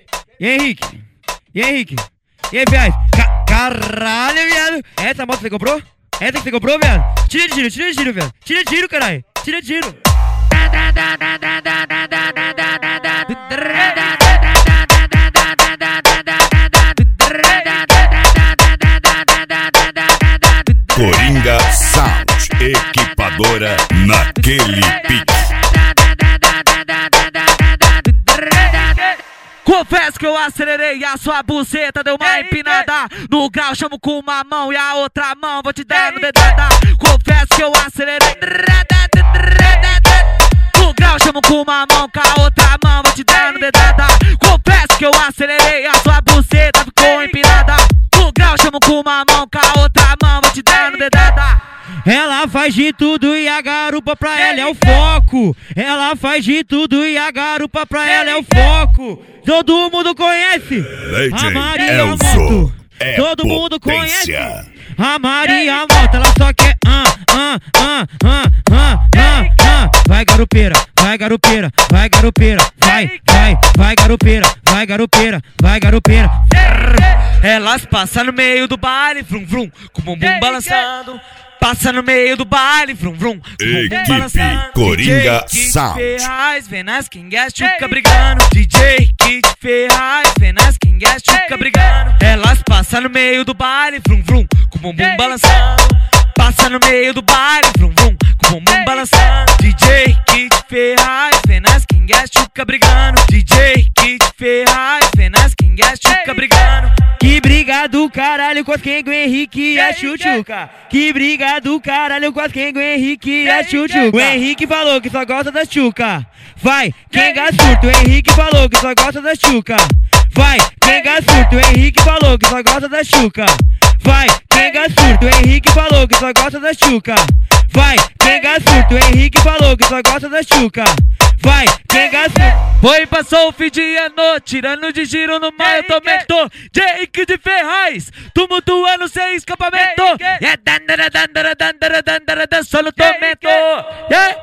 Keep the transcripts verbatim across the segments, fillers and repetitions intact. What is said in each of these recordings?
E Henrique? E Henrique? E aí, viado? Ca caralho, viado! Essa moto você comprou? Essa que você comprou, viado? Tira de tiro, tira de tiro, viado! Tira de tiro, caralho! Tira de tiro! Coringa Sound, equipadora naquele pique. Confesso que eu acelerei, a sua buceta deu uma empinada. No grau chamo com uma mão e a outra mão vou te dando dedada. Confesso que eu acelerei. No grau chamo com uma mão, com a outra mão vou te dando dedada. Confesso que eu acelerei, a sua buceta ficou empinada. No grau chamo com uma mão, com a outra mão vou te dando dedada. Ela faz de tudo e a garupa pra ela é o foco. Ela faz de tudo e a garupa pra ela é o foco. Todo mundo conhece a Maria Moto. É Todo mundo potência. conhece a Maria Moto. Ela só quer ah, ah, ah, ah, ah, ah, ah. Vai garupeira, vai garupeira, vai garupeira. Vai, vai, vai garupeira, vai garupeira, vai garupeira. Elas passam no meio do baile, vrum vrum, com o bumbum balançando. Passa no meio do baile, vrum vrum, com o bumbum Equipe balançando. Coringa D J Kid Sound. Ferraz, vem nas quingas, chuca brigando. D J Kid Ferraz, vem nas quingas, chuca brigando. Elas passam no meio do baile, vrum vrum, com o bumbum balançando. Passa no meio do baile, vrum vrum, com o bumbum balançando. D J Kid Ferraz, vem nas quingas, chuca brigando. D J Kid Ferraz, vem nas quingas, chuca brigando. Que briga do caralho com as quem o Henrique e a Chuchuca. Que briga do caralho com as quem o Henrique e a Chuchuca. O Henrique falou que só gosta da Chuca. Vai, quem surto. O Henrique falou que só gosta da Chuca. Vai, quem surto. O Henrique falou que só gosta da Chuca. Vai, quem surto. O Henrique falou que só gosta da Chuca. Vai, quem surto. O Henrique falou que só gosta da Chuca. Vai, quem surto. Foi, passou o fim de ano, tirando de giro no mar, eu tomento. Jake de Ferraz, tumultuando sem escapamento. É dandara, dandara, dandara, dandara, dançando no tormento. É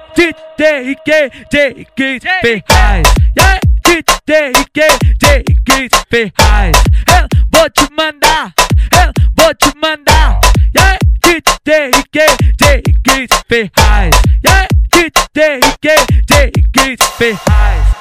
Jake, Jake de Ferraz. É Jake, Jake de Ferraz. Eu vou te mandar, eu vou te mandar. É Jake, Jake de Ferraz. É Jake, Jake de Ferraz.